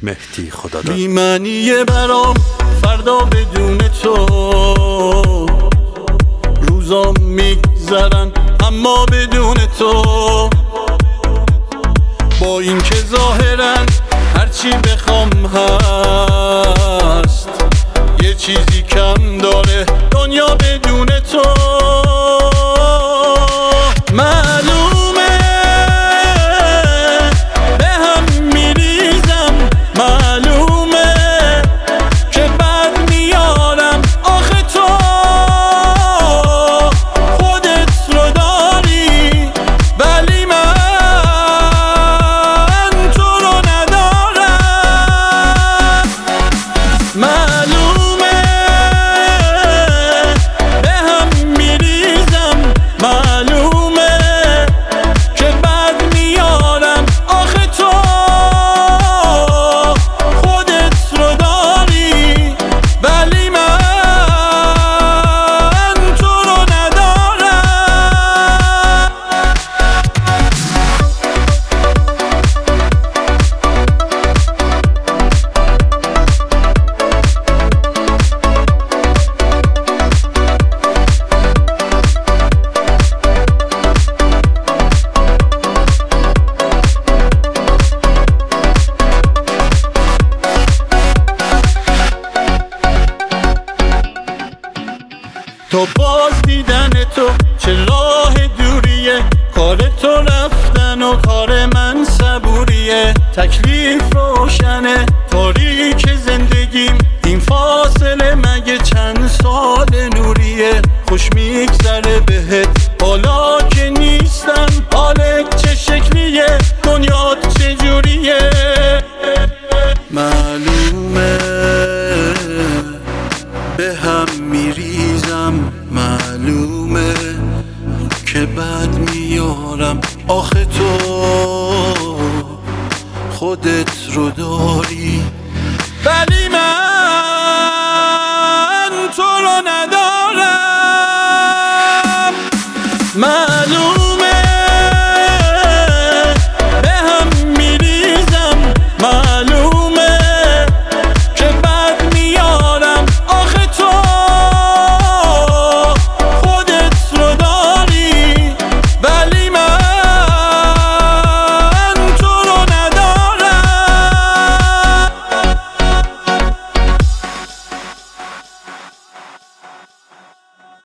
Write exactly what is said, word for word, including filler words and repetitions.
مهدی خداداد. بی معنیه برام فردا بدون تو، روزام میگذرن اما بدون تو. با این که ظاهرن هرچی بخوام هست، یه چیزی کم داره دنیا بدون تو. معلومه به هم میریزم، معلومه که بد میارم. آخه تو خودت رو داری ولی من تو رو ندارم. معلومه به هم میریزم، معلومه که بد میارم. آخه تو خودت رو داری ولی من تو رو ندارم. تو باز دیدن تو چه راه دوریه، کار تو رفتن و کار من صبوریه. تکلیف روشنه تاریک زندگیم، این فاصله مگه چند سال نوریه. خوش میگذره بهت حالا که نیستم، حالت چه شکلیه، دنیات چه جوریه. معلومه به هم میریزم، معلومه که بد میارم. آخه تو خودت رو داری ولی من